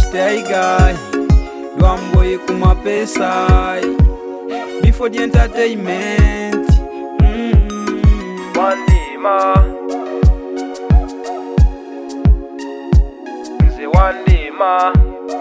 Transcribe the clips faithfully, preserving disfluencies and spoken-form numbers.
Tiger Lwamboye kuma pesa before the entertainment. mm. Wandima Nze Wandima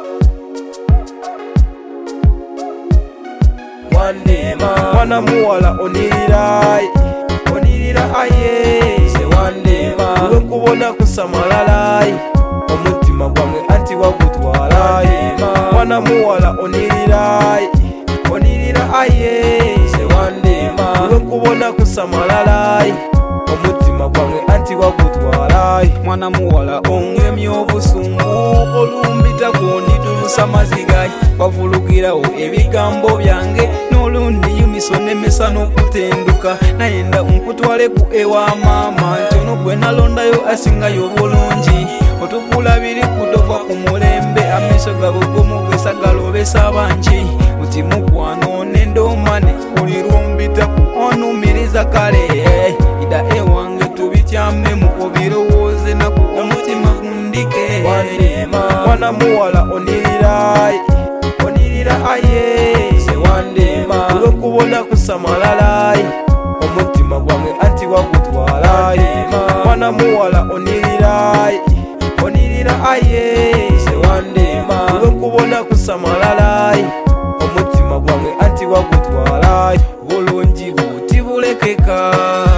Wandima Mwana muwala onirira onirira aye Nze Wandima Uwe nkubona kusamalala omutima gwange anti wagutwala. Mwana muwala onirira onirira aye Nze Wandima Uwe nkubona kusamalala omutima gwange anti wagutwala. Mwana muwala ongemye obusungu olumbita kunditulusa maziga wavulugirawo ebigambo byange n'olundi yumiso nemesa n'okutenduka nayenda nkutwale ku ewa maama ntono gwe nalondayo asingayo obulungi otukulabiri kudova ku mulembe amaiso gabo gomugesa galobesa bangi uti mukwano nendomane ulirumbita ku onumiriza kale ida ewange tubityamemu obirowooze naku omutima gundike. Mwana muwala onirira onirira aye Nze Wandima Uwe nkubona kusamalala omutima gwange anti wagutwala. Mwana muwala onirira onirira aye Nze Wandima Uwe nkubona kusamalala omutima gwange anti wagutwala. Bulungi buti bulekeka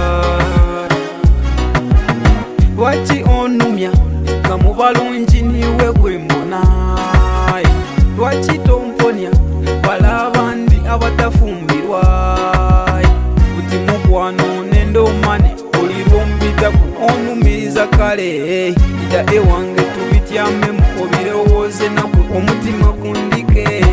lwaki onumya nga mu balungi niwe gwembona lwaki tomponya bala abandi abatafumbirwa buti mukwano nendomane olirwombita ku onumiriza kale ida ewange tubityamemu obirowooze naku omutima gundike.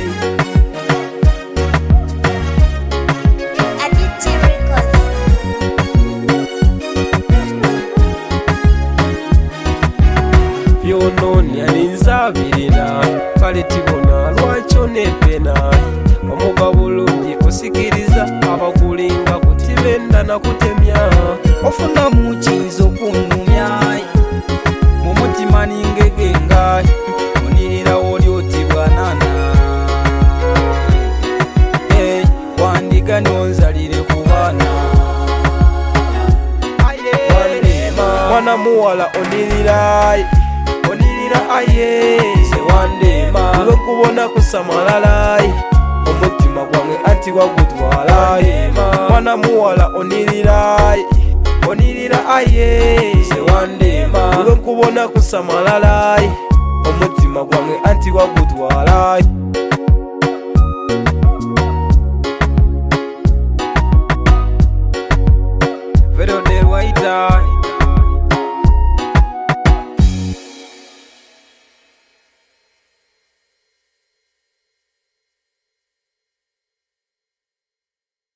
Byononya ninzabirira kale tibona lwakyo nepena omuga bulungi osikiriza abakulinga kutibenda nakutemya ofuna mukizo kunumya mu mutima ningegenga onirira oli otibwanana hey, wandiga nonzalire ku baana. Mwana muwala onirira onirira aye Nze Wandima Uwe nkubona kusamalala omutima gwange anti wagutwala. Mwana muwala onirira onirira aye Nze Wandima Uwe nkubona kusamalala omutima gwange anti wagutwala.